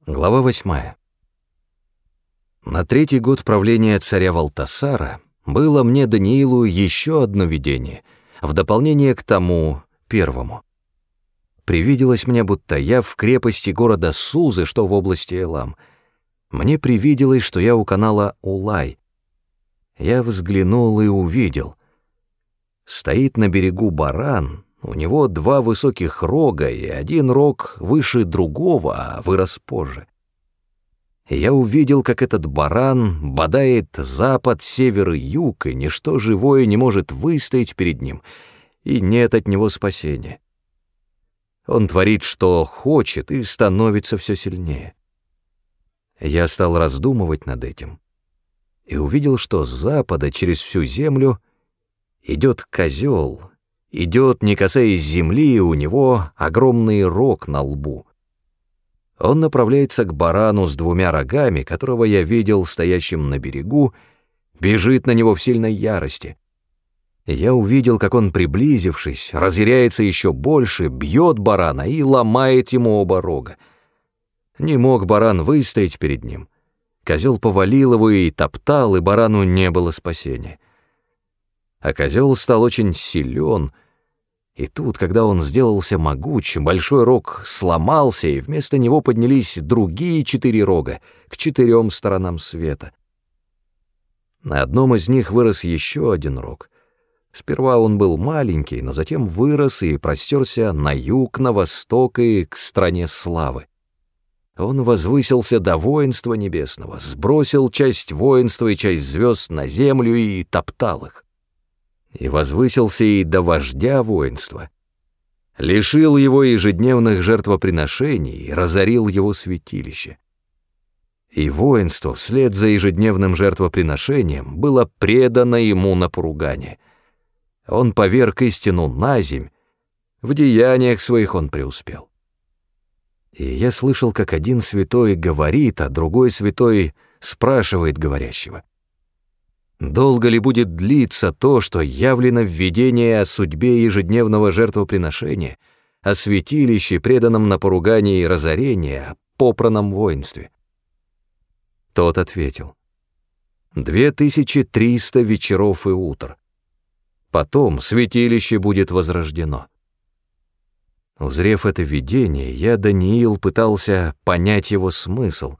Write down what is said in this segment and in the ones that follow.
Глава 8. На 3-й год правления царя Валтасара было мне, Даниилу, еще одно видение, в дополнение к тому первому. Привиделось мне, будто я в крепости города Сузы, что в области Элам. Мне привиделось, что я у канала Улай. Я взглянул и увидел. Стоит на берегу баран, у него 2 высоких рога, и один рог выше другого, а вырос позже. И я увидел, как этот баран бодает запад, север и юг, и ничто живое не может выстоять перед ним, и нет от него спасения. Он творит, что хочет, и становится все сильнее. Я стал раздумывать над этим, и увидел, что с запада через всю землю идет козел, идет, не касаясь земли, и у него огромный рог на лбу. Он направляется к барану с 2 рогами, которого я видел стоящим на берегу, бежит на него в сильной ярости. Я увидел, как он, приблизившись, разъяряется еще больше, бьет барана и ломает ему оба рога. Не мог баран выстоять перед ним. Козел повалил его и топтал, и барану не было спасения. А козел стал очень силен, и тут, когда он сделался могуч, большой рог сломался, и вместо него поднялись другие 4 рога к 4 сторонам света. На одном из них вырос еще один рог. Сперва он был маленький, но затем вырос и простерся на юг, на восток и к стране славы. Он возвысился до воинства небесного, сбросил часть воинства и часть звезд на землю и топтал их. И возвысился и до вождя воинства, лишил его ежедневных жертвоприношений и разорил его святилище. И воинство вслед за ежедневным жертвоприношением было предано ему на поругание. Он поверг истину наземь, в деяниях своих он преуспел. И я слышал, как один святой говорит, а другой святой спрашивает говорящего: долго ли будет длиться то, что явлено в видении о судьбе ежедневного жертвоприношения, о святилище, преданном на поругание и разорение, о попраном воинстве? Тот ответил: 2300 вечеров и утр. Потом святилище будет возрождено. Узрев это видение, я, Даниил, пытался понять его смысл,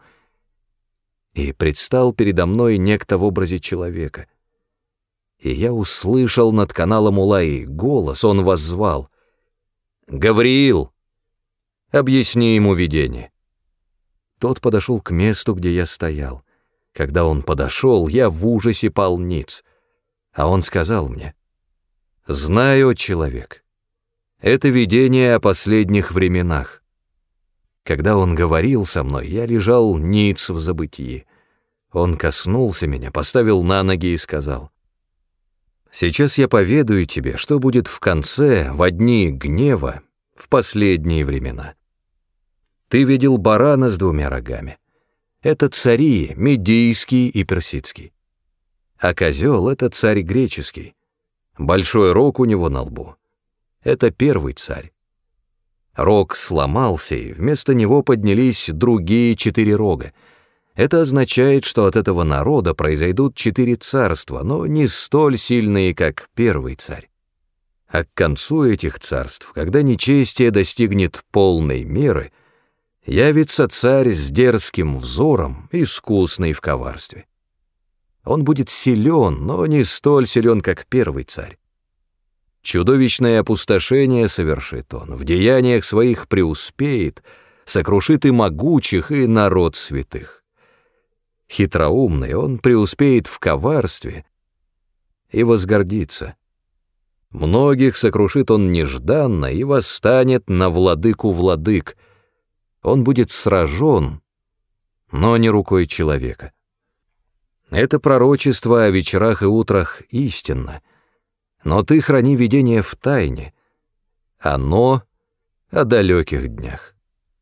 и предстал передо мной некто в образе человека. И я услышал над каналом Улай голос, он воззвал: «Гавриил, объясни ему видение». Тот подошел к месту, где я стоял. Когда он подошел, я в ужасе пал ниц, а он сказал мне: «Знаю, человек, это видение о последних временах». Когда он говорил со мной, я лежал ниц в забытии. Он коснулся меня, поставил на ноги и сказал: «Сейчас я поведаю тебе, что будет в конце, во дни гнева, в последние времена. Ты видел барана с 2 рогами. Это цари, медийский и персидский. А козел — это царь греческий. Большой рог у него на лбу. Это первый царь. Рог сломался, и вместо него поднялись другие 4 рога. Это означает, что от этого народа произойдут 4 царства, но не столь сильные, как первый царь. А к концу этих царств, когда нечестие достигнет полной меры, явится царь с дерзким взором, искусный в коварстве. Он будет силен, но не столь силен, как первый царь. Чудовищное опустошение совершит он, в деяниях своих преуспеет, сокрушит и могучих, и народ святых. Хитроумный, он преуспеет в коварстве и возгордится. Многих сокрушит он нежданно и восстанет на владыку владык. Он будет сражен, но не рукой человека. Это пророчество о вечерах и утрах истинно, но ты храни видение в тайне, оно о далеких днях.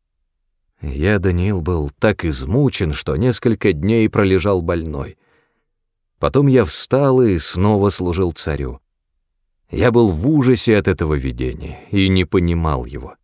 Я, Даниил, был так измучен, что несколько дней пролежал больной. Потом я встал и снова служил царю. Я был в ужасе от этого видения и не понимал его.